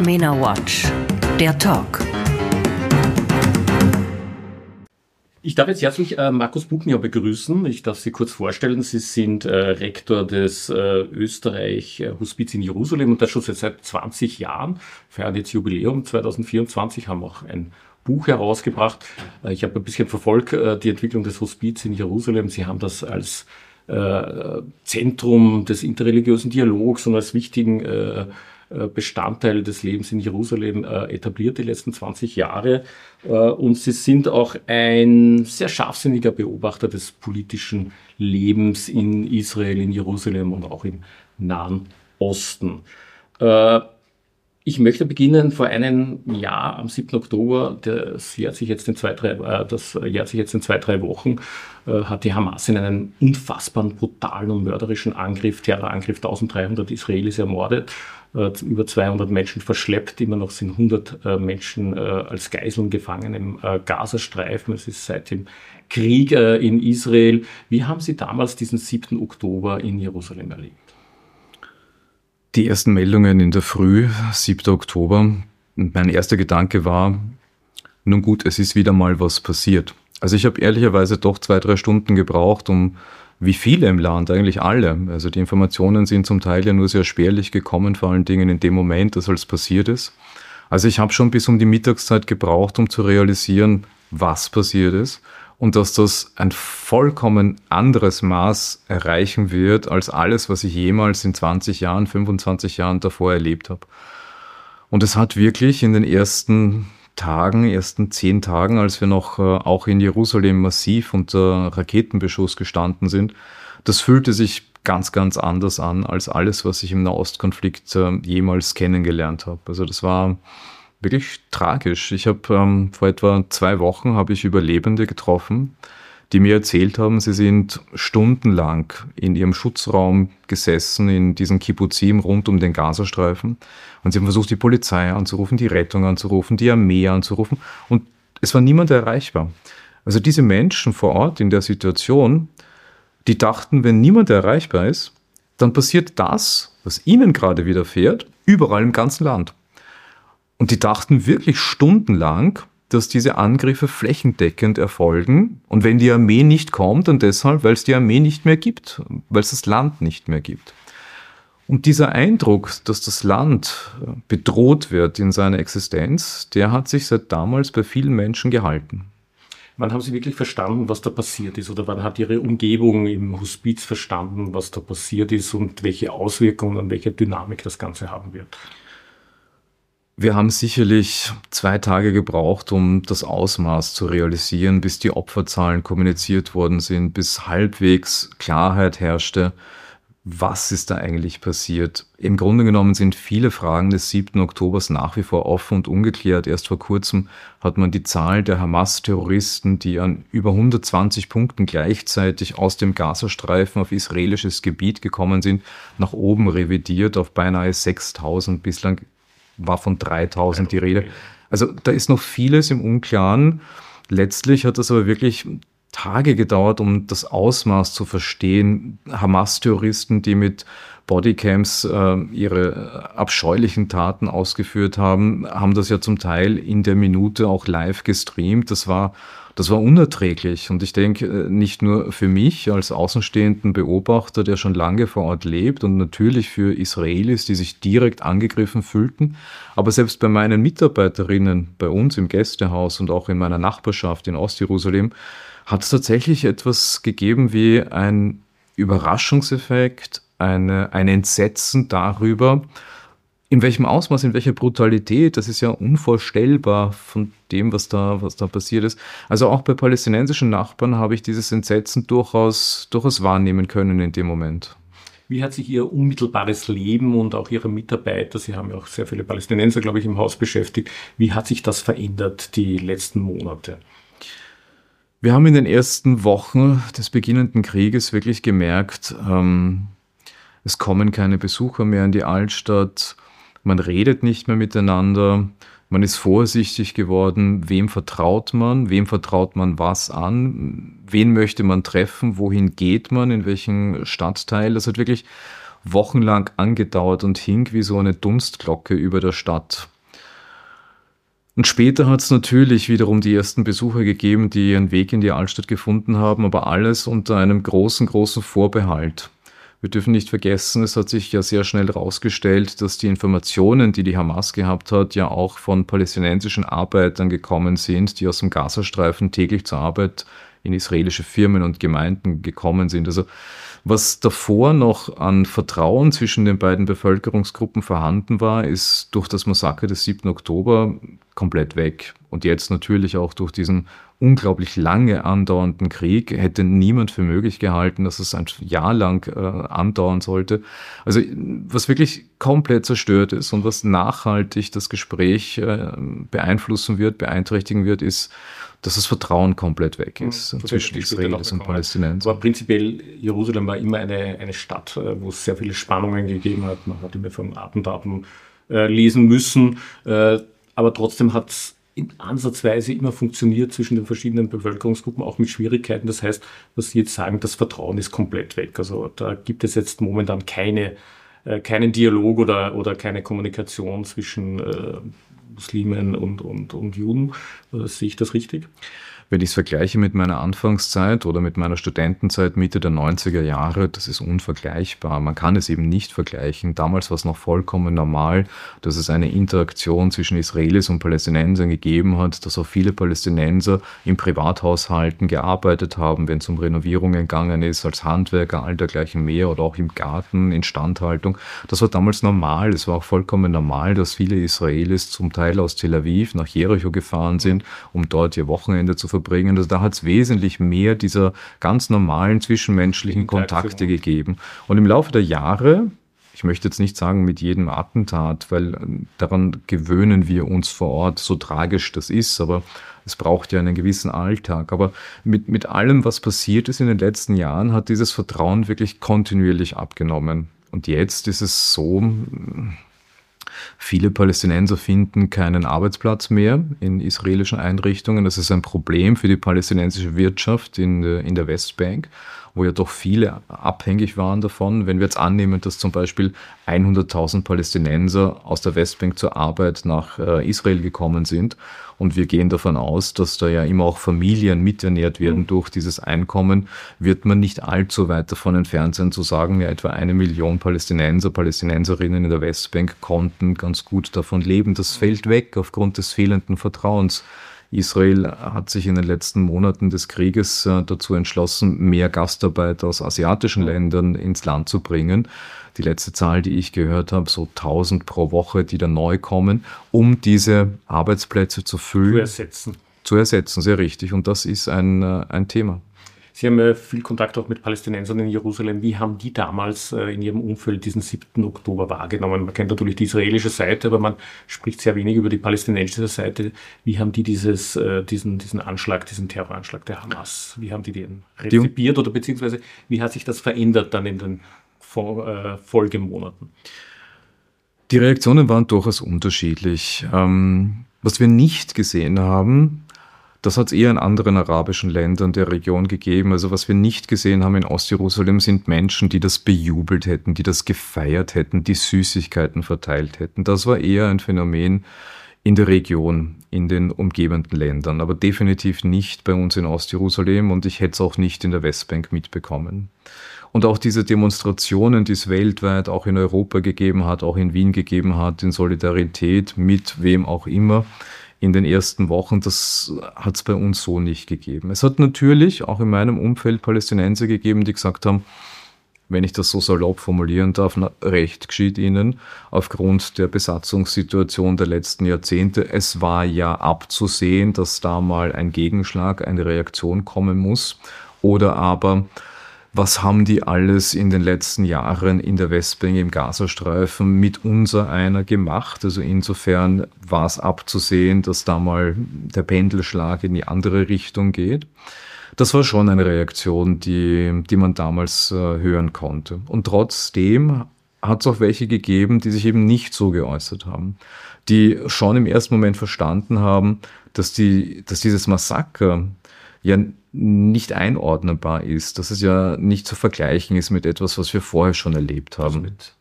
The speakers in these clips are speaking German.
MENA Watch, der Talk. Ich darf jetzt herzlich Markus Buchner begrüßen. Ich darf Sie kurz vorstellen. Sie sind Rektor des Österreich-Hospiz in Jerusalem und das schon seit 20 Jahren. Feiern jetzt Jubiläum 2024, haben auch ein Buch herausgebracht. Ich habe ein bisschen verfolgt die Entwicklung des Hospiz in Jerusalem. Sie haben das als Zentrum des interreligiösen Dialogs und als wichtigen Bestandteil des Lebens in Jerusalem etabliert die letzten 20 Jahre. Und Sie sind auch ein sehr scharfsinniger Beobachter des politischen Lebens in Israel, in Jerusalem und auch im Nahen Osten. Ich möchte beginnen vor einem Jahr, am 7. Oktober, das jährt sich jetzt in zwei, drei Wochen, hat die Hamas in einem unfassbaren, brutalen und mörderischen Terrorangriff 1300 Israelis ermordet, über 200 Menschen verschleppt, immer noch sind 100 Menschen als Geiseln gefangen im Gazastreifen. Es ist seit dem Krieg in Israel. Wie haben Sie damals diesen 7. Oktober in Jerusalem erlebt? Die ersten Meldungen in der Früh, 7. Oktober, mein erster Gedanke war, nun gut, es ist wieder mal was passiert. Also ich habe ehrlicherweise doch 2-3 Stunden gebraucht, um, wie viele im Land, eigentlich alle, also die Informationen sind zum Teil ja nur sehr spärlich gekommen, vor allen Dingen in dem Moment, dass alles passiert ist. Also ich habe schon bis um die Mittagszeit gebraucht, um zu realisieren, was passiert ist. Und dass das ein vollkommen anderes Maß erreichen wird, als alles, was ich jemals in 20 Jahren, 25 Jahren davor erlebt habe. Und es hat wirklich in den ersten 10 Tagen, als wir noch auch in Jerusalem massiv unter Raketenbeschuss gestanden sind, das fühlte sich ganz, ganz anders an, als alles, was ich im Nahostkonflikt jemals kennengelernt habe. Also das war wirklich tragisch. Ich habe vor etwa 2 Wochen habe ich Überlebende getroffen, die mir erzählt haben, sie sind stundenlang in ihrem Schutzraum gesessen, in diesen Kibbuzim rund um den Gazastreifen. Und sie haben versucht, die Polizei anzurufen, die Rettung anzurufen, die Armee anzurufen. Und es war niemand erreichbar. Also diese Menschen vor Ort in der Situation, die dachten, wenn niemand erreichbar ist, dann passiert das, was ihnen gerade widerfährt, überall im ganzen Land. Und die dachten wirklich stundenlang, dass diese Angriffe flächendeckend erfolgen. Und wenn die Armee nicht kommt, dann deshalb, weil es die Armee nicht mehr gibt, weil es das Land nicht mehr gibt. Und dieser Eindruck, dass das Land bedroht wird in seiner Existenz, der hat sich seit damals bei vielen Menschen gehalten. Wann haben Sie wirklich verstanden, was da passiert ist? Oder wann hat Ihre Umgebung im Hospiz verstanden, was da passiert ist und welche Auswirkungen und welche Dynamik das Ganze haben wird? Wir haben sicherlich 2 Tage gebraucht, um das Ausmaß zu realisieren, bis die Opferzahlen kommuniziert worden sind, bis halbwegs Klarheit herrschte, was ist da eigentlich passiert. Im Grunde genommen sind viele Fragen des 7. Oktobers nach wie vor offen und ungeklärt. Erst vor kurzem hat man die Zahl der Hamas-Terroristen, die an über 120 Punkten gleichzeitig aus dem Gazastreifen auf israelisches Gebiet gekommen sind, nach oben revidiert auf beinahe 6.000. Bislang war von 3.000 die Rede. Also da ist noch vieles im Unklaren. Letztlich hat das aber wirklich Tage gedauert, um das Ausmaß zu verstehen. Hamas-Terroristen, die mit Bodycams ihre abscheulichen Taten ausgeführt haben, haben das ja zum Teil in der Minute auch live gestreamt. Das war unerträglich. Und ich denke, nicht nur für mich als außenstehenden Beobachter, der schon lange vor Ort lebt und natürlich für Israelis, die sich direkt angegriffen fühlten, aber selbst bei meinen Mitarbeiterinnen bei uns im Gästehaus und auch in meiner Nachbarschaft in Ostjerusalem hat es tatsächlich etwas gegeben wie ein Überraschungseffekt, ein Entsetzen darüber, in welchem Ausmaß, in welcher Brutalität, das ist ja unvorstellbar von dem, was da passiert ist. Also auch bei palästinensischen Nachbarn habe ich dieses Entsetzen durchaus wahrnehmen können in dem Moment. Wie hat sich Ihr unmittelbares Leben und auch Ihre Mitarbeiter, Sie haben ja auch sehr viele Palästinenser, glaube ich, im Haus beschäftigt, wie hat sich das verändert die letzten Monate? Wir haben in den ersten Wochen des beginnenden Krieges wirklich gemerkt, es kommen keine Besucher mehr in die Altstadt, man redet nicht mehr miteinander, man ist vorsichtig geworden, wem vertraut man was an, wen möchte man treffen, wohin geht man, in welchen Stadtteil. Das hat wirklich wochenlang angedauert und hing wie so eine Dunstglocke über der Stadt. Und später hat es natürlich wiederum die ersten Besucher gegeben, die ihren Weg in die Altstadt gefunden haben, aber alles unter einem großen, großen Vorbehalt. Wir dürfen nicht vergessen, es hat sich ja sehr schnell herausgestellt, dass die Informationen, die die Hamas gehabt hat, ja auch von palästinensischen Arbeitern gekommen sind, die aus dem Gazastreifen täglich zur Arbeit in israelische Firmen und Gemeinden gekommen sind. Also was davor noch an Vertrauen zwischen den beiden Bevölkerungsgruppen vorhanden war, ist durch das Massaker des 7. Oktober komplett weg. Und jetzt natürlich auch durch diesen unglaublich lange andauernden Krieg hätte niemand für möglich gehalten, dass es ein Jahr lang andauern sollte. Also was wirklich komplett zerstört ist und was nachhaltig das Gespräch beeinflussen wird, beeinträchtigen wird, ist, dass das Vertrauen komplett weg ist zwischen Israelis und Palästinensern. Aber prinzipiell, Jerusalem war immer eine Stadt, wo es sehr viele Spannungen gegeben hat. Man hat immer von Attentaten lesen müssen. Aber trotzdem hat es in ansatzweise immer funktioniert zwischen den verschiedenen Bevölkerungsgruppen, auch mit Schwierigkeiten. Das heißt, was Sie jetzt sagen, das Vertrauen ist komplett weg. Also da gibt es jetzt momentan keinen Dialog oder keine Kommunikation zwischen Muslimen und Juden. Sehe ich das richtig? Wenn ich es vergleiche mit meiner Anfangszeit oder mit meiner Studentenzeit Mitte der 90er Jahre, das ist unvergleichbar. Man kann es eben nicht vergleichen. Damals war es noch vollkommen normal, dass es eine Interaktion zwischen Israelis und Palästinensern gegeben hat, dass auch viele Palästinenser in Privathaushalten gearbeitet haben, wenn es um Renovierungen gegangen ist, als Handwerker, all dergleichen mehr oder auch im Garten, Instandhaltung. Das war damals normal. Es war auch vollkommen normal, dass viele Israelis zum Teil aus Tel Aviv nach Jericho gefahren sind, um dort ihr Wochenende zu verbringen. Also da hat es wesentlich mehr dieser ganz normalen zwischenmenschlichen Kontakte gegeben. Und im Laufe der Jahre, ich möchte jetzt nicht sagen mit jedem Attentat, weil daran gewöhnen wir uns vor Ort, so tragisch das ist, aber es braucht ja einen gewissen Alltag. Aber mit allem, was passiert ist in den letzten Jahren, hat dieses Vertrauen wirklich kontinuierlich abgenommen. Und jetzt ist es so, viele Palästinenser finden keinen Arbeitsplatz mehr in israelischen Einrichtungen. Das ist ein Problem für die palästinensische Wirtschaft in der Westbank, wo ja doch viele abhängig waren davon. Wenn wir jetzt annehmen, dass zum Beispiel 100.000 Palästinenser aus der Westbank zur Arbeit nach Israel gekommen sind und wir gehen davon aus, dass da ja immer auch Familien miternährt werden durch dieses Einkommen, wird man nicht allzu weit davon entfernt sein zu sagen, ja etwa 1 Million Palästinenser, Palästinenserinnen in der Westbank konnten ganz gut davon leben. Das fällt weg aufgrund des fehlenden Vertrauens. Israel hat sich in den letzten Monaten des Krieges dazu entschlossen, mehr Gastarbeiter aus asiatischen Ländern ins Land zu bringen. Die letzte Zahl, die ich gehört habe, so 1000 pro Woche, die da neu kommen, um diese Arbeitsplätze zu füllen. Zu ersetzen, sehr richtig. Und das ist ein Thema. Sie haben ja viel Kontakt auch mit Palästinensern in Jerusalem. Wie haben die damals in ihrem Umfeld diesen 7. Oktober wahrgenommen? Man kennt natürlich die israelische Seite, aber man spricht sehr wenig über die palästinensische Seite. Wie haben die diesen Anschlag, diesen Terroranschlag der Hamas, wie haben die den rezipiert oder beziehungsweise wie hat sich das verändert dann in den Folgemonaten? Die Reaktionen waren durchaus unterschiedlich. Was wir nicht gesehen haben, das hat es eher in anderen arabischen Ländern der Region gegeben. Also was wir nicht gesehen haben in Ostjerusalem sind Menschen, die das bejubelt hätten, die das gefeiert hätten, die Süßigkeiten verteilt hätten. Das war eher ein Phänomen in der Region, in den umgebenden Ländern, aber definitiv nicht bei uns in Ostjerusalem und ich hätte es auch nicht in der Westbank mitbekommen. Und auch diese Demonstrationen, die es weltweit auch in Europa gegeben hat, auch in Wien gegeben hat, in Solidarität mit wem auch immer, in den ersten Wochen, das hat es bei uns so nicht gegeben. Es hat natürlich auch in meinem Umfeld Palästinenser gegeben, die gesagt haben, wenn ich das so salopp formulieren darf, recht geschieht ihnen aufgrund der Besatzungssituation der letzten Jahrzehnte. Es war ja abzusehen, dass da mal ein Gegenschlag, eine Reaktion kommen muss. Oder aber, was haben die alles in den letzten Jahren in der Westbank im Gazastreifen mit unser einer gemacht? Also insofern war es abzusehen, dass da mal der Pendelschlag in die andere Richtung geht. Das war schon eine Reaktion, die man damals hören konnte. Und trotzdem hat es auch welche gegeben, die sich eben nicht so geäußert haben, die schon im ersten Moment verstanden haben, dass dieses Massaker ja nicht einordnbar ist, dass es ja nicht zu vergleichen ist mit etwas, was wir vorher schon erlebt haben.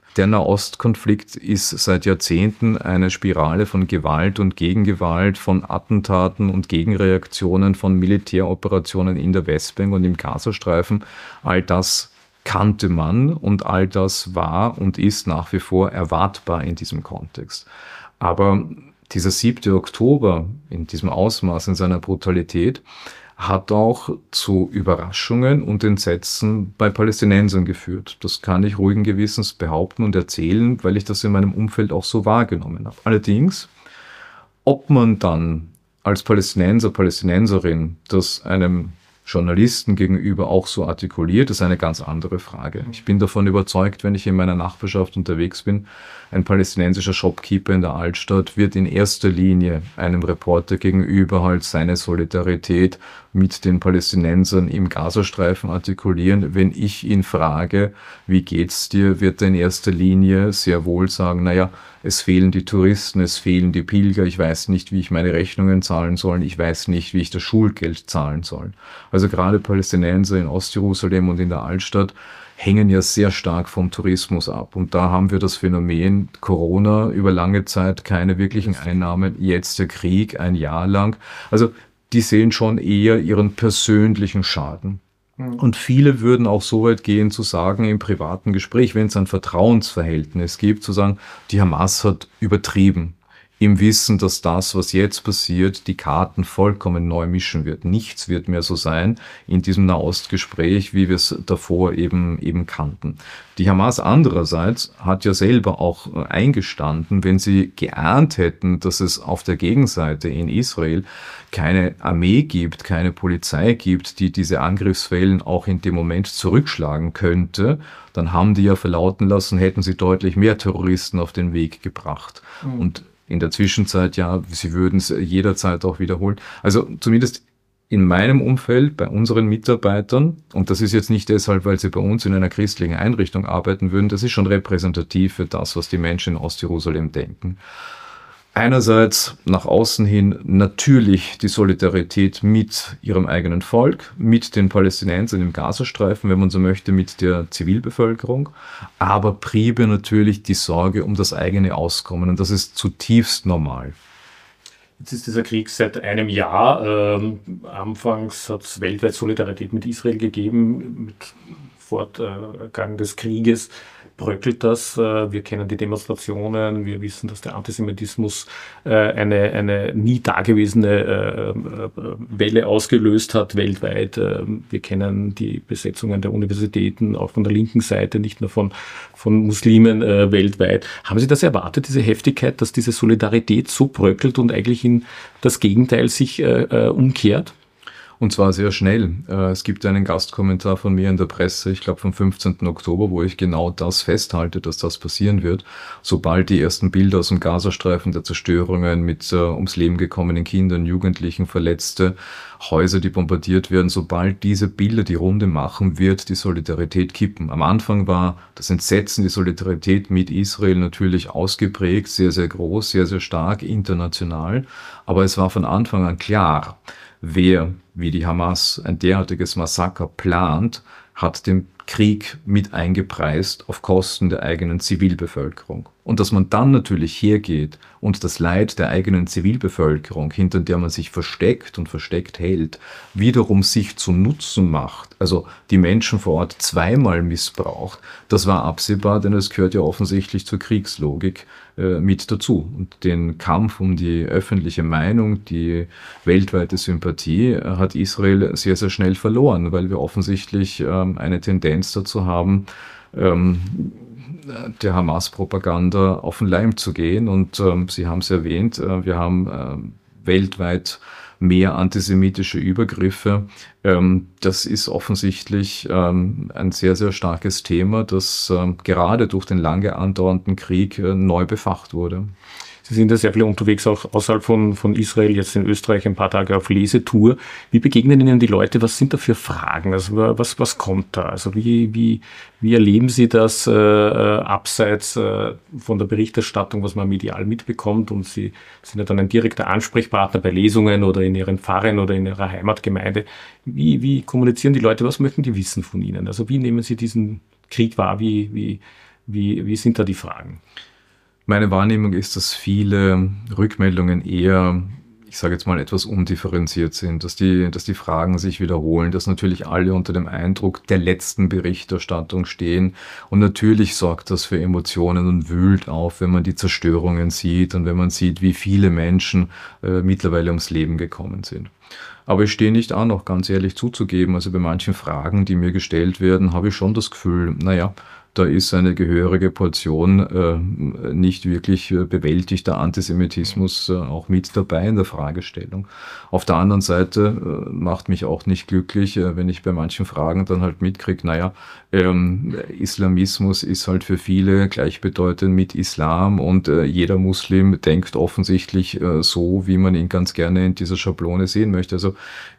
Der Nahostkonflikt ist seit Jahrzehnten eine Spirale von Gewalt und Gegengewalt, von Attentaten und Gegenreaktionen, von Militäroperationen in der Westbank und im Gazastreifen. All das kannte man und all das war und ist nach wie vor erwartbar in diesem Kontext. Aber dieser 7. Oktober in diesem Ausmaß, in seiner Brutalität, hat auch zu Überraschungen und Entsetzen bei Palästinensern geführt. Das kann ich ruhigen Gewissens behaupten und erzählen, weil ich das in meinem Umfeld auch so wahrgenommen habe. Allerdings, ob man dann als Palästinenser, Palästinenserin das einem Journalisten gegenüber auch so artikuliert, ist eine ganz andere Frage. Ich bin davon überzeugt, wenn ich in meiner Nachbarschaft unterwegs bin, ein palästinensischer Shopkeeper in der Altstadt wird in erster Linie einem Reporter gegenüber halt seine Solidarität mit den Palästinensern im Gazastreifen artikulieren. Wenn ich ihn frage, wie geht's dir, wird er in erster Linie sehr wohl sagen, naja, es fehlen die Touristen, es fehlen die Pilger, ich weiß nicht, wie ich meine Rechnungen zahlen soll, ich weiß nicht, wie ich das Schulgeld zahlen soll. Also gerade Palästinenser in Ostjerusalem und in der Altstadt hängen ja sehr stark vom Tourismus ab. Und da haben wir das Phänomen Corona, über lange Zeit keine wirklichen Einnahmen, jetzt der Krieg, ein Jahr lang. Also die sehen schon eher ihren persönlichen Schaden. Und viele würden auch so weit gehen zu sagen im privaten Gespräch, wenn es ein Vertrauensverhältnis gibt, zu sagen, die Hamas hat übertrieben. Im Wissen, dass das, was jetzt passiert, die Karten vollkommen neu mischen wird. Nichts wird mehr so sein in diesem Nahostgespräch, wie wir es davor eben kannten. Die Hamas andererseits hat ja selber auch eingestanden, wenn sie geahnt hätten, dass es auf der Gegenseite in Israel keine Armee gibt, keine Polizei gibt, die diese Angriffswellen auch in dem Moment zurückschlagen könnte, dann haben die ja verlauten lassen, hätten sie deutlich mehr Terroristen auf den Weg gebracht. Und in der Zwischenzeit, ja, sie würden es jederzeit auch wiederholen. Also zumindest in meinem Umfeld, bei unseren Mitarbeitern, und das ist jetzt nicht deshalb, weil sie bei uns in einer christlichen Einrichtung arbeiten würden, das ist schon repräsentativ für das, was die Menschen in Ostjerusalem denken. Einerseits nach außen hin natürlich die Solidarität mit ihrem eigenen Volk, mit den Palästinensern im Gazastreifen, wenn man so möchte, mit der Zivilbevölkerung, aber primär natürlich die Sorge um das eigene Auskommen und das ist zutiefst normal. Jetzt ist dieser Krieg seit einem Jahr. Anfangs hat es weltweit Solidarität mit Israel gegeben. Mit Fortgang des Krieges bröckelt das. Wir kennen die Demonstrationen. Wir wissen, dass der Antisemitismus eine nie dagewesene Welle ausgelöst hat weltweit. Wir kennen die Besetzungen der Universitäten, auch von der linken Seite, nicht nur von Muslimen weltweit. Haben Sie das erwartet, diese Heftigkeit, dass diese Solidarität so bröckelt und eigentlich in das Gegenteil sich umkehrt? Und zwar sehr schnell. Es gibt einen Gastkommentar von mir in der Presse, ich glaube vom 15. Oktober, wo ich genau das festhalte, dass das passieren wird. Sobald die ersten Bilder aus dem Gazastreifen der Zerstörungen mit ums Leben gekommenen Kindern, Jugendlichen, Verletzte, Häuser, die bombardiert werden, sobald diese Bilder die Runde machen, wird die Solidarität kippen. Am Anfang war das Entsetzen, die Solidarität mit Israel natürlich ausgeprägt, sehr, sehr groß, sehr, sehr stark, international. Aber es war von Anfang an klar, wer, wie die Hamas, ein derartiges Massaker plant, hat den Krieg mit eingepreist auf Kosten der eigenen Zivilbevölkerung. Und dass man dann natürlich hergeht und das Leid der eigenen Zivilbevölkerung, hinter der man sich versteckt und versteckt hält, wiederum sich zu Nutzen macht, also die Menschen vor Ort zweimal missbraucht, das war absehbar, denn es gehört ja offensichtlich zur Kriegslogik mit dazu. Und den Kampf um die öffentliche Meinung, die weltweite Sympathie hat Israel sehr, sehr schnell verloren, weil wir offensichtlich eine Tendenz dazu haben, der Hamas-Propaganda auf den Leim zu gehen. Und Sie haben es erwähnt, wir haben weltweit mehr antisemitische Übergriffe. Das ist offensichtlich ein sehr, sehr starkes Thema, das gerade durch den lange andauernden Krieg neu befacht wurde. Sie sind ja sehr viel unterwegs, auch außerhalb von Israel, jetzt in Österreich ein paar Tage auf Lesetour. Wie begegnen Ihnen die Leute? Was sind da für Fragen? Also was kommt da? Also wie erleben Sie das abseits von der Berichterstattung, was man medial mitbekommt? Und Sie sind ja dann ein direkter Ansprechpartner bei Lesungen oder in Ihren Pfarren oder in Ihrer Heimatgemeinde. Wie kommunizieren die Leute? Was möchten die wissen von Ihnen? Also wie nehmen Sie diesen Krieg wahr? Wie Wie sind da die Fragen? Meine Wahrnehmung ist, dass viele Rückmeldungen eher, ich sage jetzt mal, etwas undifferenziert sind, dass die Fragen sich wiederholen, dass natürlich alle unter dem Eindruck der letzten Berichterstattung stehen. Und natürlich sorgt das für Emotionen und wühlt auf, wenn man die Zerstörungen sieht und wenn man sieht, wie viele Menschen mittlerweile ums Leben gekommen sind. Aber ich stehe nicht an, auch ganz ehrlich zuzugeben. Also bei manchen Fragen, die mir gestellt werden, habe ich schon das Gefühl, naja, da ist eine gehörige Portion nicht wirklich bewältigter Antisemitismus auch mit dabei in der Fragestellung. Auf der anderen Seite macht mich auch nicht glücklich, wenn ich bei manchen Fragen dann halt mitkriege, naja, Islamismus ist halt für viele gleichbedeutend mit Islam und jeder Muslim denkt offensichtlich so, wie man ihn ganz gerne in dieser Schablone sehen möchte. Also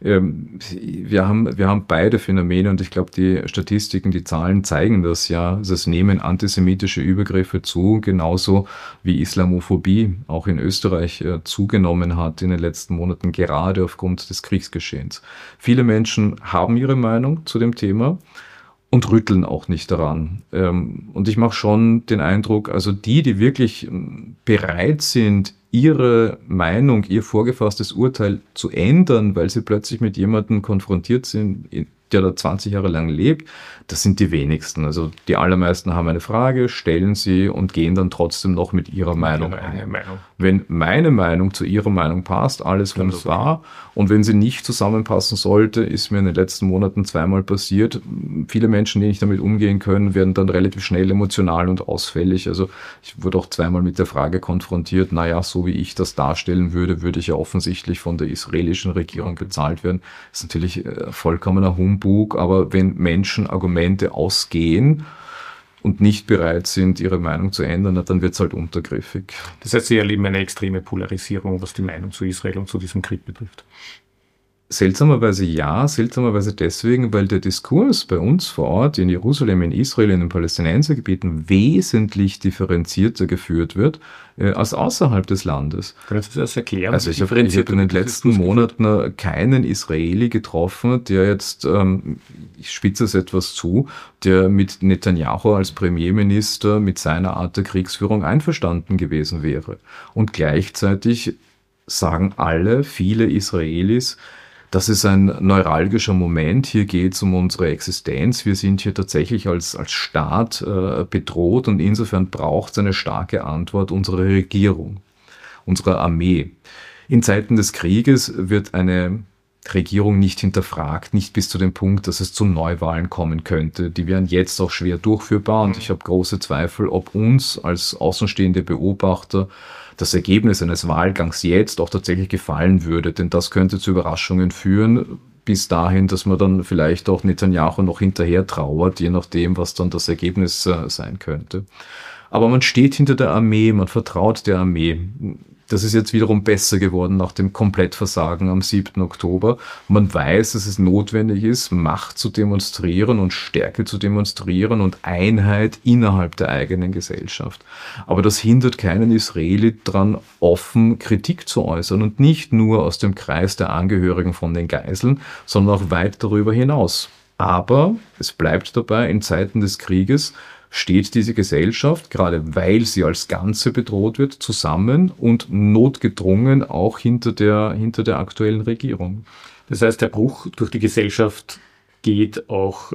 wir haben beide Phänomene und ich glaube, die Statistiken, die Zahlen zeigen das ja. Also es nehmen antisemitische Übergriffe zu, genauso wie Islamophobie auch in Österreich zugenommen hat in den letzten Monaten, gerade aufgrund des Kriegsgeschehens. Viele Menschen haben ihre Meinung zu dem Thema und rütteln auch nicht daran. Und ich mache schon den Eindruck, also die wirklich bereit sind, ihre Meinung, ihr vorgefasstes Urteil zu ändern, weil sie plötzlich mit jemandem konfrontiert sind, der da 20 Jahre lang lebt, das sind die wenigsten. Also die allermeisten haben eine Frage, stellen sie und gehen dann trotzdem noch mit ihrer Meinung ein. Wenn meine Meinung zu ihrer Meinung passt, alles wunderbar. Und wenn sie nicht zusammenpassen sollte, ist mir in den letzten Monaten zweimal passiert. Viele Menschen, die nicht damit umgehen können, werden dann relativ schnell emotional und ausfällig. Also ich wurde auch zweimal mit der Frage konfrontiert, naja, so wie ich das darstellen würde, würde ich ja offensichtlich von der israelischen Regierung bezahlt werden. Das ist natürlich vollkommener Humbug, aber wenn Menschen Argumente ausgehen und nicht bereit sind, ihre Meinung zu ändern, dann wird es halt untergriffig. Das heißt, Sie erleben eine extreme Polarisierung, was die Meinung zu Israel und zu diesem Krieg betrifft. Seltsamerweise ja, seltsamerweise deswegen, weil der Diskurs bei uns vor Ort in Jerusalem, in Israel, in den Palästinensergebieten wesentlich differenzierter geführt wird als außerhalb des Landes. Können Sie das erklären? Also ich habe in den letzten Monaten keinen Israeli getroffen, der jetzt, ich spitze es etwas zu, der mit Netanyahu als Premierminister mit seiner Art der Kriegsführung einverstanden gewesen wäre. Und gleichzeitig sagen viele Israelis, das ist ein neuralgischer Moment, hier geht es um unsere Existenz, wir sind hier tatsächlich als Staat bedroht und insofern braucht es eine starke Antwort unserer Regierung, unserer Armee. In Zeiten des Krieges wird eine Regierung nicht hinterfragt, nicht bis zu dem Punkt, dass es zu Neuwahlen kommen könnte. Die wären jetzt auch schwer durchführbar und ich habe große Zweifel, ob uns als außenstehende Beobachter das Ergebnis eines Wahlgangs jetzt auch tatsächlich gefallen würde, denn das könnte zu Überraschungen führen, bis dahin, dass man dann vielleicht auch Netanyahu noch hinterher trauert, je nachdem, was dann das Ergebnis sein könnte. Aber man steht hinter der Armee, man vertraut der Armee. Das ist jetzt wiederum besser geworden nach dem Komplettversagen am 7. Oktober. Man weiß, dass es notwendig ist, Macht zu demonstrieren und Stärke zu demonstrieren und Einheit innerhalb der eigenen Gesellschaft. Aber das hindert keinen Israeli daran, offen Kritik zu äußern und nicht nur aus dem Kreis der Angehörigen von den Geiseln, sondern auch weit darüber hinaus. Aber es bleibt dabei, in Zeiten des Krieges steht diese Gesellschaft, gerade weil sie als Ganze bedroht wird, zusammen und notgedrungen auch hinter der aktuellen Regierung. Das heißt, der Bruch durch die Gesellschaft ist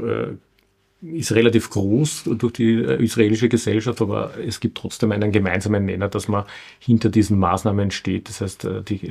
relativ groß durch die israelische Gesellschaft, aber es gibt trotzdem einen gemeinsamen Nenner, dass man hinter diesen Maßnahmen steht. Das heißt,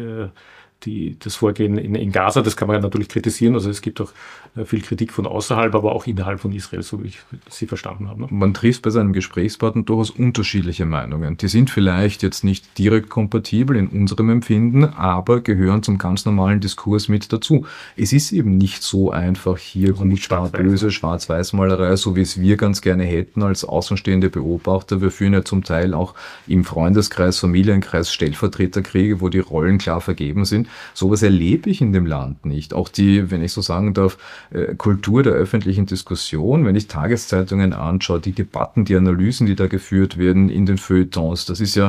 das Vorgehen in Gaza, das kann man ja natürlich kritisieren. Also es gibt auch viel Kritik von außerhalb, aber auch innerhalb von Israel, so wie ich Sie verstanden habe. Ne? Man trifft bei seinem Gesprächspartner durchaus unterschiedliche Meinungen. Die sind vielleicht jetzt nicht direkt kompatibel in unserem Empfinden, aber gehören zum ganz normalen Diskurs mit dazu. Es ist eben nicht so einfach hier gut, böse, Schwarz-Weiß-Malerei, so wie es wir ganz gerne hätten als außenstehende Beobachter. Wir führen ja zum Teil auch im Freundeskreis, Familienkreis Stellvertreterkriege, wo die Rollen klar vergeben sind. Sowas erlebe ich in dem Land nicht. Auch die, wenn ich so sagen darf, Kultur der öffentlichen Diskussion, wenn ich Tageszeitungen anschaue, die Debatten, die Analysen, die da geführt werden in den Feuilletons, das ist ja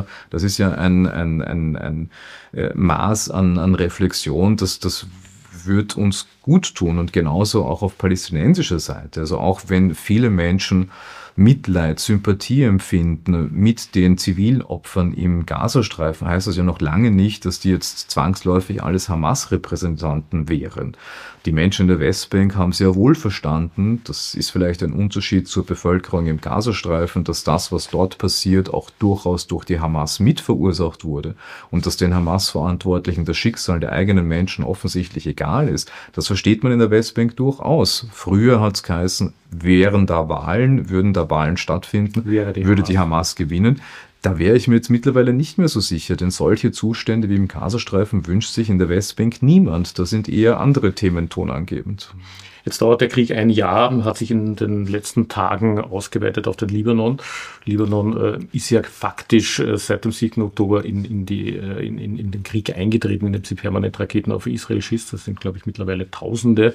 ein Maß an Reflexion, das wird uns gut tun und genauso auch auf palästinensischer Seite. Also auch wenn viele Menschen Mitleid, Sympathie empfinden mit den Zivilopfern im Gazastreifen, heißt das ja noch lange nicht, dass die jetzt zwangsläufig alles Hamas-Repräsentanten wären. Die Menschen in der Westbank haben sehr wohl verstanden, das ist vielleicht ein Unterschied zur Bevölkerung im Gazastreifen, dass das, was dort passiert, auch durchaus durch die Hamas mitverursacht wurde und dass den Hamas-Verantwortlichen das Schicksal der eigenen Menschen offensichtlich egal ist. Das versteht man in der Westbank durchaus. Früher hat es geheißen, würden da Wahlen stattfinden, würde die Hamas gewinnen. Da wäre ich mir jetzt mittlerweile nicht mehr so sicher, denn solche Zustände wie im Gazastreifen wünscht sich in der Westbank niemand. Da sind eher andere Themen tonangebend. Jetzt dauert der Krieg ein Jahr, hat sich in den letzten Tagen ausgeweitet auf den Libanon. Libanon ist ja faktisch seit dem 7. Oktober in den Krieg eingetreten, indem sie permanent Raketen auf Israel schießt. Das sind, glaube ich, mittlerweile Tausende.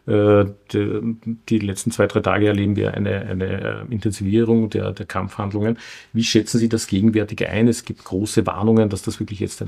Die letzten 2-3 Tage erleben wir eine Intensivierung der Kampfhandlungen. Wie schätzen Sie das gegenwärtig ein? Es gibt große Warnungen, dass das wirklich jetzt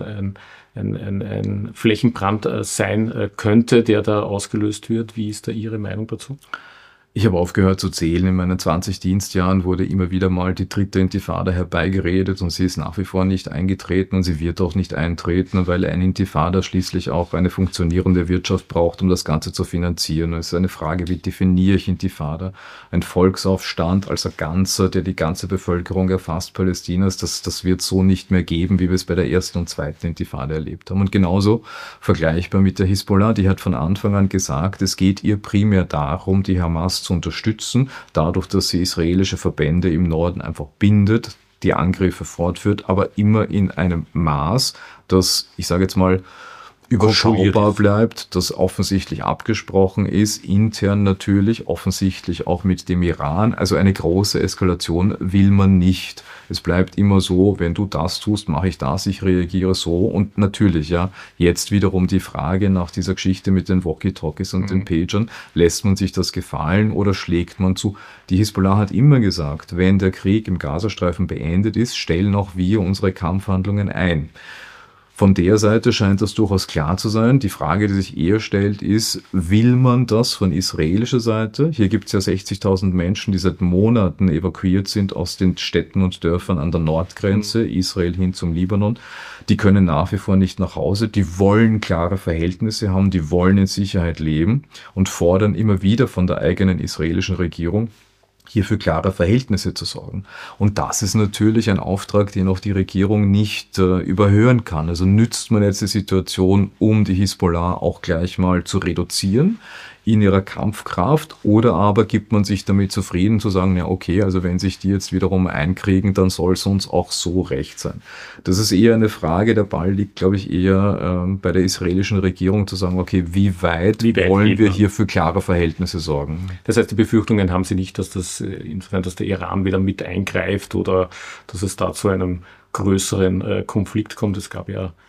ein Flächenbrand sein könnte, der da ausgelöst wird. Wie ist da Ihre Meinung dazu? Ich habe aufgehört zu zählen. In meinen 20 Dienstjahren wurde immer wieder mal die dritte Intifada herbeigeredet und sie ist nach wie vor nicht eingetreten und sie wird auch nicht eintreten, weil eine Intifada schließlich auch eine funktionierende Wirtschaft braucht, um das Ganze zu finanzieren. Es ist eine Frage, wie definiere ich Intifada? Ein Volksaufstand als ein Ganzer, der die ganze Bevölkerung erfasst, Palästinas, das wird so nicht mehr geben, wie wir es bei der ersten und zweiten Intifada erlebt haben. Und genauso vergleichbar mit der Hisbollah, die hat von Anfang an gesagt, es geht ihr primär darum, die Hamas zu unterstützen, dadurch, dass sie israelische Verbände im Norden einfach bindet, die Angriffe fortführt, aber immer in einem Maß, das, ich sage jetzt mal, überschaubar bleibt, das offensichtlich abgesprochen ist, intern natürlich, offensichtlich auch mit dem Iran. Also eine große Eskalation will man nicht. Es bleibt immer so, wenn du das tust, mache ich das, ich reagiere so. Und natürlich, ja, jetzt wiederum die Frage nach dieser Geschichte mit den Walkie-Talkies und den Pagern, lässt man sich das gefallen oder schlägt man zu? Die Hisbollah hat immer gesagt, wenn der Krieg im Gazastreifen beendet ist, stellen auch wir unsere Kampfhandlungen ein. Von der Seite scheint das durchaus klar zu sein. Die Frage, die sich eher stellt, ist, will man das von israelischer Seite? Hier gibt es ja 60.000 Menschen, die seit Monaten evakuiert sind aus den Städten und Dörfern an der Nordgrenze, Israel hin zum Libanon. Die können nach wie vor nicht nach Hause. Die wollen klare Verhältnisse haben, die wollen in Sicherheit leben und fordern immer wieder von der eigenen israelischen Regierung, hier für klare Verhältnisse zu sorgen. Und das ist natürlich ein Auftrag, den auch die Regierung nicht überhören kann. Also nützt man jetzt die Situation, um die Hisbollah auch gleich mal zu reduzieren in ihrer Kampfkraft, oder aber gibt man sich damit zufrieden zu sagen, ja okay, also wenn sich die jetzt wiederum einkriegen, dann soll es uns auch so recht sein. Das ist eher eine Frage, der Ball liegt, glaube ich, eher bei der israelischen Regierung zu sagen, okay, wie weit wollen wir hier für klare Verhältnisse sorgen? Das heißt, die Befürchtungen haben Sie nicht, dass insofern, dass der Iran wieder mit eingreift oder dass es da zu einem größeren Konflikt kommt. Es gab ja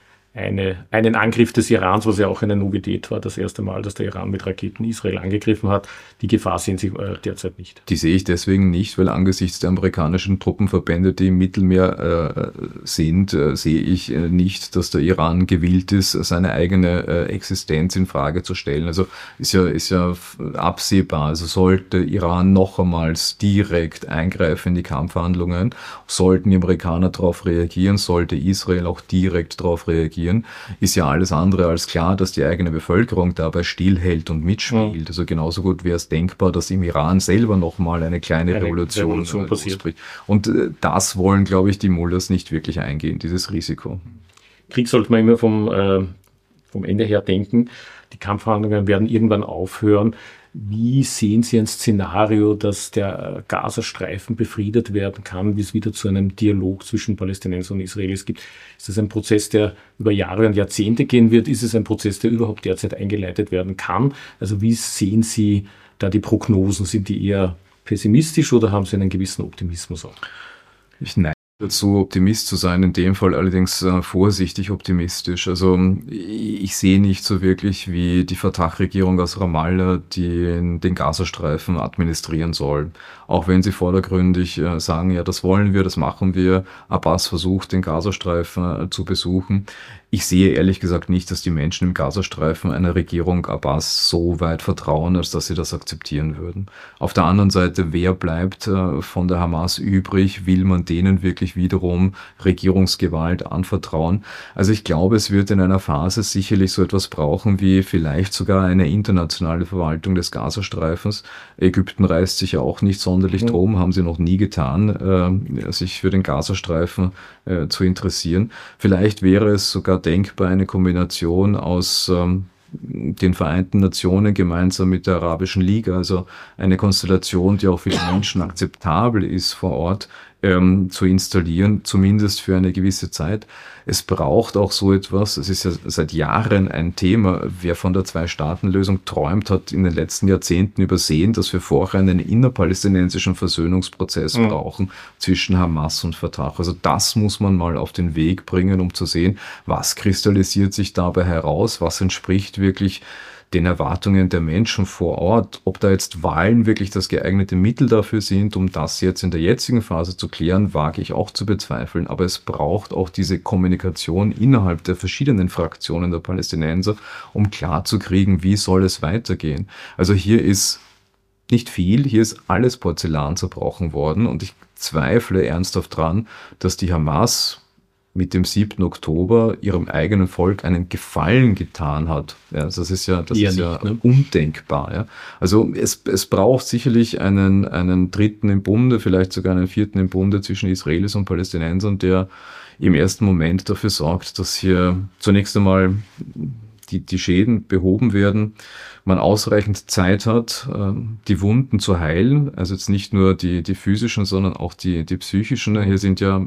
einen Angriff des Irans, was ja auch eine Novität war, das erste Mal, dass der Iran mit Raketen Israel angegriffen hat. Die Gefahr sehen Sie derzeit nicht. Die sehe ich deswegen nicht, weil angesichts der amerikanischen Truppenverbände, die im Mittelmeer sind, sehe ich nicht, dass der Iran gewillt ist, seine eigene Existenz in Frage zu stellen. Also ist ja absehbar. Also sollte Iran noch einmal direkt eingreifen in die Kampfhandlungen, sollten die Amerikaner darauf reagieren, sollte Israel auch direkt darauf reagieren, ist ja alles andere als klar, dass die eigene Bevölkerung dabei stillhält und mitspielt. Ja. Also genauso gut wäre es denkbar, dass im Iran selber nochmal eine kleine Revolution passiert. Und das wollen, glaube ich, die Mullahs nicht wirklich eingehen, dieses Risiko. Krieg sollte man immer vom Ende her denken. Die Kampfhandlungen werden irgendwann aufhören. Wie sehen Sie ein Szenario, dass der Gazastreifen befriedet werden kann, wie es wieder zu einem Dialog zwischen Palästinensern und Israelis gibt? Ist das ein Prozess, der über Jahre und Jahrzehnte gehen wird? Ist es ein Prozess, der überhaupt derzeit eingeleitet werden kann? Also wie sehen Sie da die Prognosen? Sind die eher pessimistisch oder haben Sie einen gewissen Optimismus auch? Ich neige dazu, Optimist zu sein, in dem Fall allerdings vorsichtig optimistisch. Also ich sehe nicht so wirklich, wie die Fatah-Regierung aus Ramallah den Gazastreifen administrieren soll. Auch wenn sie vordergründig sagen, ja, das wollen wir, das machen wir. Abbas versucht, den Gazastreifen zu besuchen. Ich sehe ehrlich gesagt nicht, dass die Menschen im Gazastreifen einer Regierung Abbas so weit vertrauen, als dass sie das akzeptieren würden. Auf der anderen Seite, wer bleibt von der Hamas übrig? Will man denen wirklich wiederum Regierungsgewalt anvertrauen? Also ich glaube, es wird in einer Phase sicherlich so etwas brauchen wie vielleicht sogar eine internationale Verwaltung des Gazastreifens. Ägypten reißt sich ja auch nicht sonderlich drum, haben sie noch nie getan, sich für den Gazastreifen zu interessieren. Vielleicht wäre es sogar denkbar eine Kombination aus den Vereinten Nationen gemeinsam mit der Arabischen Liga, also eine Konstellation, die auch für die Menschen akzeptabel ist vor Ort, zu installieren, zumindest für eine gewisse Zeit. Es braucht auch so etwas, es ist ja seit Jahren ein Thema, wer von der Zwei-Staaten-Lösung träumt, hat in den letzten Jahrzehnten übersehen, dass wir vorher einen innerpalästinensischen Versöhnungsprozess brauchen zwischen Hamas und Fatah. Also das muss man mal auf den Weg bringen, um zu sehen, was kristallisiert sich dabei heraus, was entspricht wirklich den Erwartungen der Menschen vor Ort. Ob da jetzt Wahlen wirklich das geeignete Mittel dafür sind, um das jetzt in der jetzigen Phase zu klären, wage ich auch zu bezweifeln. Aber es braucht auch diese Kommunikation innerhalb der verschiedenen Fraktionen der Palästinenser, um klarzukriegen, wie soll es weitergehen. Also hier ist nicht viel, hier ist alles Porzellan zerbrochen worden und ich zweifle ernsthaft dran, dass die Hamas mit dem 7. Oktober ihrem eigenen Volk einen Gefallen getan hat. Ja, das ist ja undenkbar. Ja. Also es braucht sicherlich einen Dritten im Bunde, vielleicht sogar einen Vierten im Bunde zwischen Israelis und Palästinensern, der im ersten Moment dafür sorgt, dass hier zunächst einmal die Schäden behoben werden, man ausreichend Zeit hat, die Wunden zu heilen, also jetzt nicht nur die physischen, sondern auch die psychischen. Hier sind ja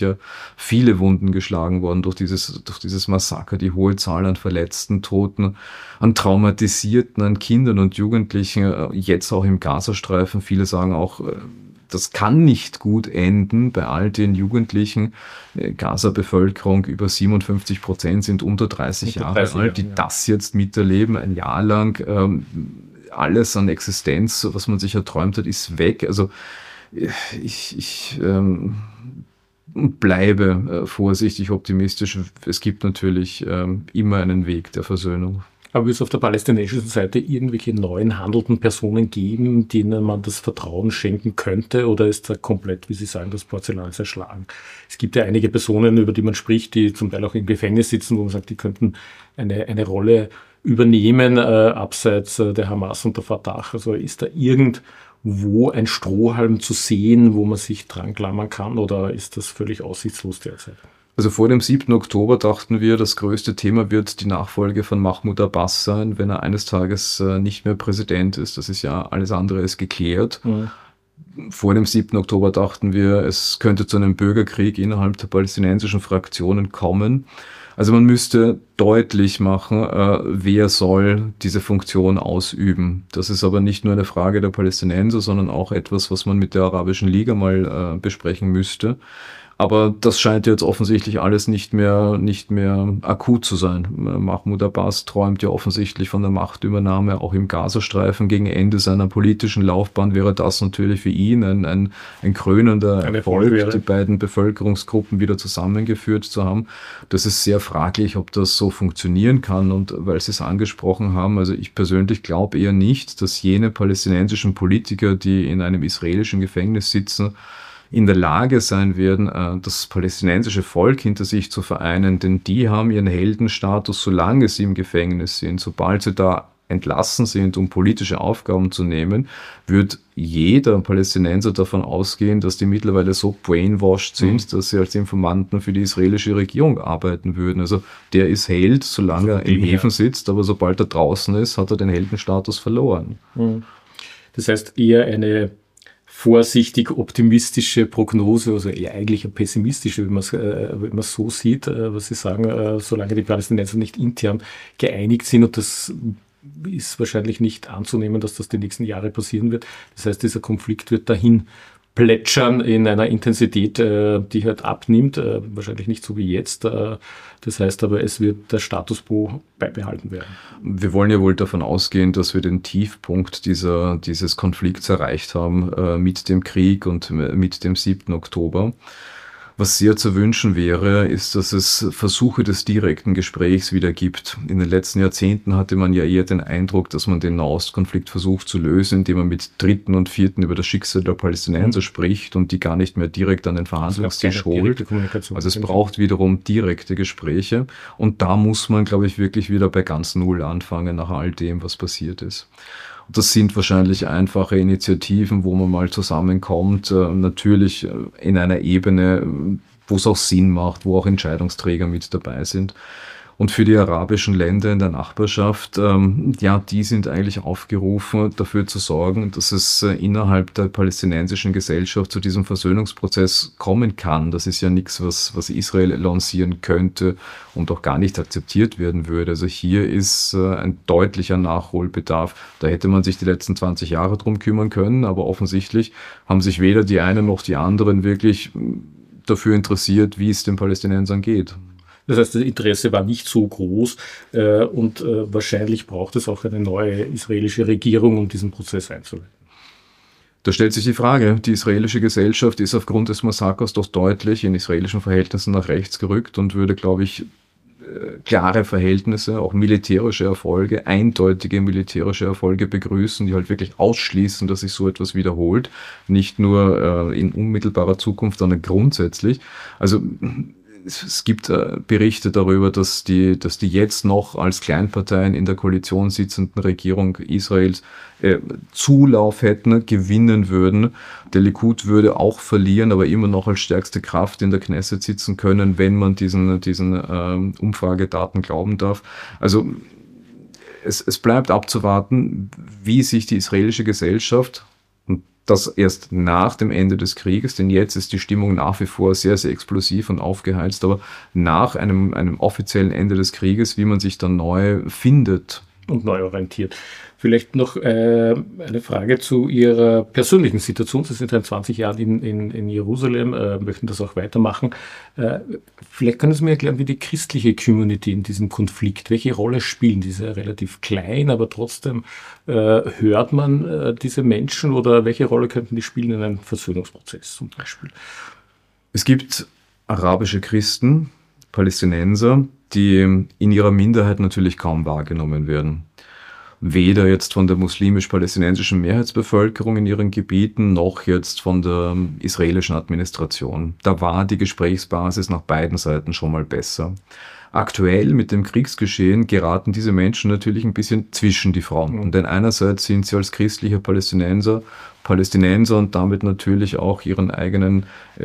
viele Wunden geschlagen worden durch dieses Massaker, die hohe Zahl an Verletzten, Toten, an Traumatisierten, an Kindern und Jugendlichen, jetzt auch im Gazastreifen. Viele sagen auch, das kann nicht gut enden bei all den Jugendlichen. Gaza-Bevölkerung über 57% sind unter 30 Jahre alt, die das jetzt miterleben, ein Jahr lang. Alles an Existenz, was man sich erträumt hat, ist weg. Also ich bleibe vorsichtig optimistisch. Es gibt natürlich immer einen Weg der Versöhnung. Aber wird es auf der palästinensischen Seite irgendwelche neuen handelnden Personen geben, denen man das Vertrauen schenken könnte? Oder ist da komplett, wie Sie sagen, das Porzellan zerschlagen? Es gibt ja einige Personen, über die man spricht, die zum Teil auch im Gefängnis sitzen, wo man sagt, die könnten eine Rolle übernehmen, abseits der Hamas und der Fatah. Also ist da irgendwo ein Strohhalm zu sehen, wo man sich dran klammern kann? Oder ist das völlig aussichtslos derzeit? Also vor dem 7. Oktober dachten wir, das größte Thema wird die Nachfolge von Mahmoud Abbas sein, wenn er eines Tages nicht mehr Präsident ist. Das ist ja alles andere ist geklärt. Vor dem 7. Oktober dachten wir, es könnte zu einem Bürgerkrieg innerhalb der palästinensischen Fraktionen kommen. Also man müsste deutlich machen, wer soll diese Funktion ausüben. Das ist aber nicht nur eine Frage der Palästinenser, sondern auch etwas, was man mit der Arabischen Liga mal besprechen müsste. Aber das scheint jetzt offensichtlich alles nicht mehr akut zu sein. Mahmoud Abbas träumt ja offensichtlich von der Machtübernahme, auch im Gazastreifen. Gegen Ende seiner politischen Laufbahn wäre das natürlich für ihn ein krönender Erfolg, die beiden Bevölkerungsgruppen wieder zusammengeführt zu haben. Das ist sehr fraglich, ob das so funktionieren kann. Und weil Sie es angesprochen haben, also ich persönlich glaube eher nicht, dass jene palästinensischen Politiker, die in einem israelischen Gefängnis sitzen, in der Lage sein werden, das palästinensische Volk hinter sich zu vereinen, denn die haben ihren Heldenstatus, solange sie im Gefängnis sind. Sobald sie da entlassen sind, um politische Aufgaben zu nehmen, wird jeder Palästinenser davon ausgehen, dass die mittlerweile so brainwashed sind, dass sie als Informanten für die israelische Regierung arbeiten würden. Also der ist Held, solange er im Häfen sitzt, aber sobald er draußen ist, hat er den Heldenstatus verloren. Das heißt eher eine vorsichtig optimistische Prognose, also eher eigentlich eine pessimistische, wenn man es so sieht, was Sie sagen, solange die Palästinenser nicht intern geeinigt sind, und das ist wahrscheinlich nicht anzunehmen, dass das die nächsten Jahre passieren wird. Das heißt, dieser Konflikt wird dahin plätschern in einer Intensität, die halt abnimmt, wahrscheinlich nicht so wie jetzt. Das heißt aber, es wird der Status quo beibehalten werden. Wir wollen ja wohl davon ausgehen, dass wir den Tiefpunkt dieses Konflikts erreicht haben mit dem Krieg und mit dem 7. Oktober. Was sehr zu wünschen wäre, ist, dass es Versuche des direkten Gesprächs wieder gibt. In den letzten Jahrzehnten hatte man ja eher den Eindruck, dass man den Nahostkonflikt versucht zu lösen, indem man mit Dritten und Vierten über das Schicksal der Palästinenser spricht und die gar nicht mehr direkt an den Verhandlungstisch holt. Also es braucht wiederum direkte Gespräche und da muss man, glaube ich, wirklich wieder bei ganz Null anfangen nach all dem, was passiert ist. Das sind wahrscheinlich einfache Initiativen, wo man mal zusammenkommt, natürlich in einer Ebene, wo es auch Sinn macht, wo auch Entscheidungsträger mit dabei sind. Und für die arabischen Länder in der Nachbarschaft, die sind eigentlich aufgerufen, dafür zu sorgen, dass es innerhalb der palästinensischen Gesellschaft zu diesem Versöhnungsprozess kommen kann. Das ist ja nichts, was Israel lancieren könnte und auch gar nicht akzeptiert werden würde. Also hier ist ein deutlicher Nachholbedarf. Da hätte man sich die letzten 20 Jahre drum kümmern können, aber offensichtlich haben sich weder die einen noch die anderen wirklich dafür interessiert, wie es den Palästinensern geht. Das heißt, das Interesse war nicht so groß und wahrscheinlich braucht es auch eine neue israelische Regierung, um diesen Prozess einzuleiten. Da stellt sich die Frage, die israelische Gesellschaft ist aufgrund des Massakers doch deutlich in israelischen Verhältnissen nach rechts gerückt und würde, glaube ich, klare Verhältnisse, auch militärische Erfolge, eindeutige militärische Erfolge begrüßen, die halt wirklich ausschließen, dass sich so etwas wiederholt. Nicht nur in unmittelbarer Zukunft, sondern grundsätzlich. Also es gibt Berichte darüber, dass die jetzt noch als Kleinparteien in der Koalition sitzenden Regierung Israels Zulauf hätten, gewinnen würden. Der Likud würde auch verlieren, aber immer noch als stärkste Kraft in der Knesset sitzen können, wenn man diesen Umfragedaten glauben darf. Also es bleibt abzuwarten, wie sich die israelische Gesellschaft, das erst nach dem Ende des Krieges, denn jetzt ist die Stimmung nach wie vor sehr, sehr explosiv und aufgeheizt, aber nach einem offiziellen Ende des Krieges, wie man sich dann neu findet. Und neu orientiert. Vielleicht noch eine Frage zu Ihrer persönlichen Situation. Sie sind seit 20 Jahren in Jerusalem, möchten das auch weitermachen. Vielleicht können Sie mir erklären, wie die christliche Community in diesem Konflikt, welche Rolle spielen? Die ist ja relativ klein, aber trotzdem hört man diese Menschen oder welche Rolle könnten die spielen in einem Versöhnungsprozess zum Beispiel? Es gibt arabische Christen, Palästinenser, die in ihrer Minderheit natürlich kaum wahrgenommen werden. Weder jetzt von der muslimisch-palästinensischen Mehrheitsbevölkerung in ihren Gebieten, noch jetzt von der israelischen Administration. Da war die Gesprächsbasis nach beiden Seiten schon mal besser. Aktuell mit dem Kriegsgeschehen geraten diese Menschen natürlich ein bisschen zwischen die Fronten. Denn einerseits sind sie als christliche Palästinenser und damit natürlich auch ihrer eigenen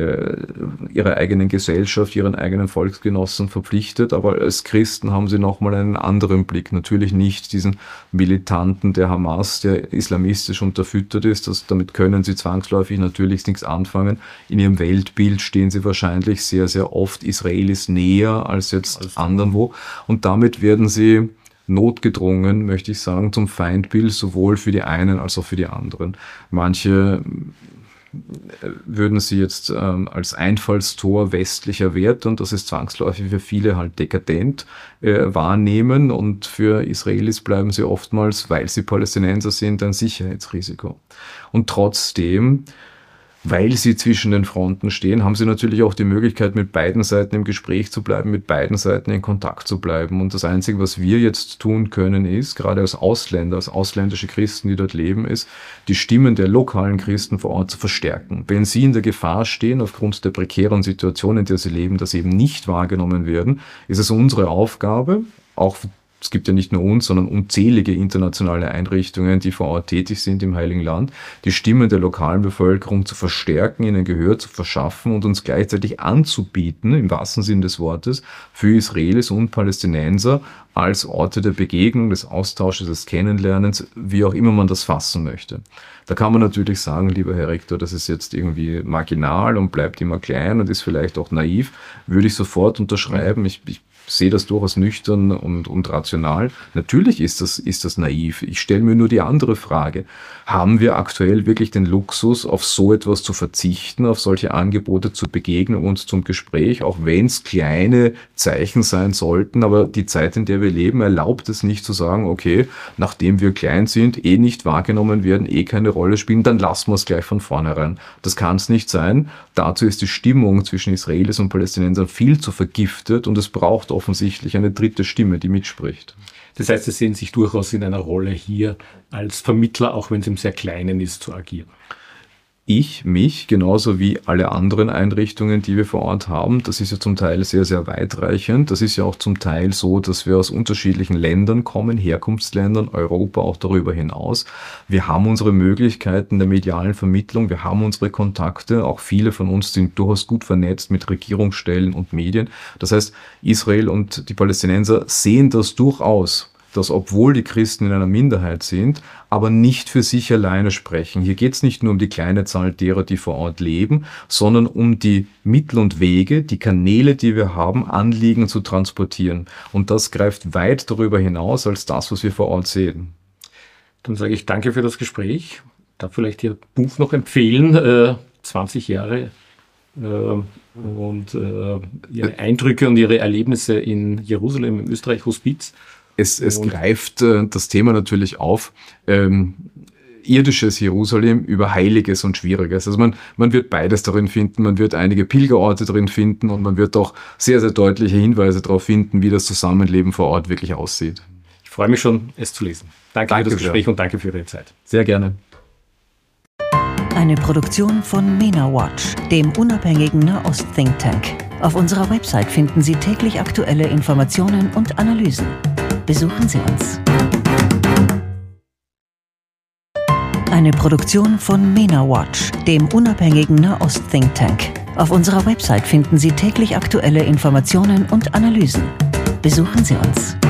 Gesellschaft, ihren eigenen Volksgenossen verpflichtet. Aber als Christen haben sie nochmal einen anderen Blick. Natürlich nicht diesen Militanten der Hamas, der islamistisch unterfüttert ist. Damit können sie zwangsläufig natürlich nichts anfangen. In ihrem Weltbild stehen sie wahrscheinlich sehr, sehr oft Israelis näher als jetzt anderswo. Und damit werden sie notgedrungen, möchte ich sagen, zum Feindbild sowohl für die einen als auch für die anderen. Manche würden sie jetzt als Einfallstor westlicher Werte, und das ist zwangsläufig für viele halt dekadent, wahrnehmen, und für Israelis bleiben sie oftmals, weil sie Palästinenser sind, ein Sicherheitsrisiko. Und trotzdem, weil sie zwischen den Fronten stehen, haben sie natürlich auch die Möglichkeit, mit beiden Seiten im Gespräch zu bleiben, mit beiden Seiten in Kontakt zu bleiben. Und das Einzige, was wir jetzt tun können, ist, gerade als Ausländer, als ausländische Christen, die dort leben, ist, die Stimmen der lokalen Christen vor Ort zu verstärken. Wenn sie in der Gefahr stehen, aufgrund der prekären Situation, in der sie leben, dass sie eben nicht wahrgenommen werden, ist es unsere Aufgabe, auch es gibt ja nicht nur uns, sondern unzählige internationale Einrichtungen, die vor Ort tätig sind im Heiligen Land, die Stimmen der lokalen Bevölkerung zu verstärken, ihnen Gehör zu verschaffen und uns gleichzeitig anzubieten, im wahrsten Sinn des Wortes, für Israelis und Palästinenser als Orte der Begegnung, des Austausches, des Kennenlernens, wie auch immer man das fassen möchte. Da kann man natürlich sagen, lieber Herr Rektor, das ist jetzt irgendwie marginal und bleibt immer klein und ist vielleicht auch naiv, würde ich sofort unterschreiben. Ich sehe das durchaus nüchtern und rational. Natürlich ist das naiv. Ich stelle mir nur die andere Frage. Haben wir aktuell wirklich den Luxus, auf so etwas zu verzichten, auf solche Angebote zur Begegnung und zum Gespräch, auch wenn es kleine Zeichen sein sollten, aber die Zeit, in der wir leben, erlaubt es nicht zu sagen, okay, nachdem wir klein sind, nicht wahrgenommen werden, keine Rolle spielen, dann lassen wir es gleich von vornherein. Das kann es nicht sein. Dazu ist die Stimmung zwischen Israelis und Palästinensern viel zu vergiftet und es braucht offensichtlich eine dritte Stimme, die mitspricht. Das heißt, Sie sehen sich durchaus in einer Rolle hier als Vermittler, auch wenn es im sehr Kleinen ist, zu agieren. Mich, genauso wie alle anderen Einrichtungen, die wir vor Ort haben, das ist ja zum Teil sehr, sehr weitreichend. Das ist ja auch zum Teil so, dass wir aus unterschiedlichen Ländern kommen, Herkunftsländern, Europa auch darüber hinaus. Wir haben unsere Möglichkeiten der medialen Vermittlung, wir haben unsere Kontakte, auch viele von uns sind durchaus gut vernetzt mit Regierungsstellen und Medien. Das heißt, Israel und die Palästinenser sehen das durchaus, dass obwohl die Christen in einer Minderheit sind, aber nicht für sich alleine sprechen. Hier geht es nicht nur um die kleine Zahl derer, die vor Ort leben, sondern um die Mittel und Wege, die Kanäle, die wir haben, Anliegen zu transportieren. Und das greift weit darüber hinaus als das, was wir vor Ort sehen. Dann sage ich danke für das Gespräch. Darf vielleicht Ihr Buch noch empfehlen, 20 Jahre und Ihre Eindrücke und Ihre Erlebnisse in Jerusalem, im Österreich-Hospiz. Es greift das Thema natürlich auf, irdisches Jerusalem über Heiliges und Schwieriges. Also man wird beides darin finden, man wird einige Pilgerorte drin finden und man wird auch sehr, sehr deutliche Hinweise darauf finden, wie das Zusammenleben vor Ort wirklich aussieht. Ich freue mich schon, es zu lesen. Danke für das Gespräch und danke für Ihre Zeit. Sehr gerne. Eine Produktion von MENA Watch, dem unabhängigen Nahost-Think Tank. Auf unserer Website finden Sie täglich aktuelle Informationen und Analysen. Besuchen Sie uns. Eine Produktion von MENA Watch, dem unabhängigen Nahost-Think Tank. Auf unserer Website finden Sie täglich aktuelle Informationen und Analysen. Besuchen Sie uns.